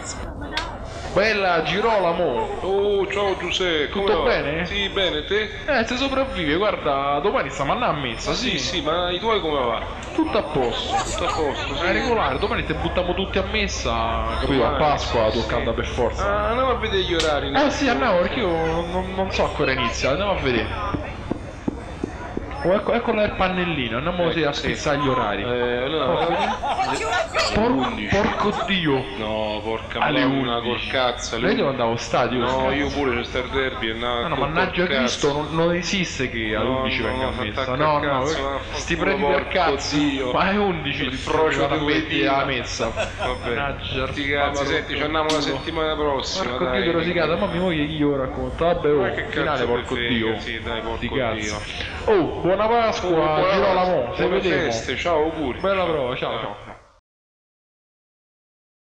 Bella Girolamo. Oh, ciao Giuseppe, come Tutto va? bene? Sì, bene, te? Se sopravvive, guarda, domani stiamo andando a messa, Sì, sì, ma i tuoi come va? Tutto a posto. Tutto a posto, sì. È regolare, domani te buttiamo tutti a messa, capito? A Domani, Pasqua sì, toccando sì. per forza. Ah, andiamo a vedere gli orari. Sì, andiamo perché io non so a che ora inizia, andiamo a vedere. Oh, ecco là il pannellino, andiamo così a sì. spizzare gli orari. Porco Dio! No, porca Alle madonna, 11. col cazzo. Lei devo andare allo stadio? No, io pure c'è sta il derby. No, mannaggia Cristo, non esiste che alle 11 venga a messa. No, sti premi per cazzo. Ma è 11 il frocio di metti alla messa. Vabbè, sti cazzi, senti, ci andiamo la settimana prossima. Porco Dio, rosicata, ma mi moglie io racconto. Vabbè, Ma che finale, cazzo porco te Dio. frega? Sì, dai, porco Sti Dio. cazzi. Oh, buona Pasqua, Girolamo, se Buone vediamo. feste, ciao, auguri. Bella prova, ciao.